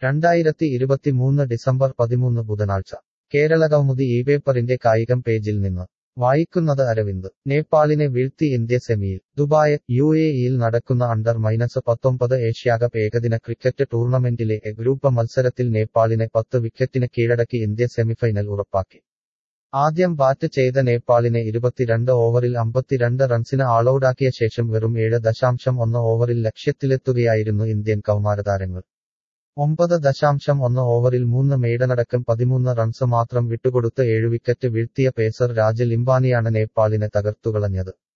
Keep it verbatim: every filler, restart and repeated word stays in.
രണ്ടായിരത്തി ഇരുപത്തിമൂന്ന് ഡിസംബർ പതിമൂന്ന് ബുധനാഴ്ച കേരളകൗമുദി ഈ പേപ്പറിന്റെ കായികം പേജിൽ നിന്ന് വായിക്കുന്നത് അരവിന്ദ് നേപ്പാളിനെ വീഴ്ത്തി ഇന്ത്യ സെമിയിൽ ദുബായ് യു എ ഇയിൽ നടക്കുന്ന അണ്ടർ മൈനസ് പത്തൊമ്പത് ഏഷ്യാകപ്പ് ഏകദിന ക്രിക്കറ്റ് ടൂർണമെന്റിലെ എ ഗ്രൂപ്പ് മത്സരത്തിൽ നേപ്പാളിനെ പത്ത് വിക്കറ്റിന് കീഴടക്കി ഇന്ത്യ സെമിഫൈനൽ ഉറപ്പാക്കി ആദ്യം ബാറ്റ് ചെയ്ത നേപ്പാളിനെ ഇരുപത്തിരണ്ട് ഓവറിൽ അമ്പത്തിരണ്ട് റൺസിന് ആളൌടാക്കിയ ശേഷം വെറും ഏഴ് ദശാംശം ഒന്ന് ഓവറിൽ ലക്ഷ്യത്തിലെത്തുകയായിരുന്നു ഇന്ത്യൻ കൗമാരതാരങ്ങൾ ഒമ്പത് ദശാംശം ഒന്ന് ഓവറിൽ മൂന്ന് മെയ്ഡനടക്കം പതിമൂന്ന് റൺസ് മാത്രം വിട്ടുകൊടുത്ത് ഏഴ് വിക്കറ്റ് വീഴ്ത്തിയ പേസർ രാജ ലിംബാനിയാണ് നേപ്പാളിനെ തകർത്തുകളഞ്ഞത്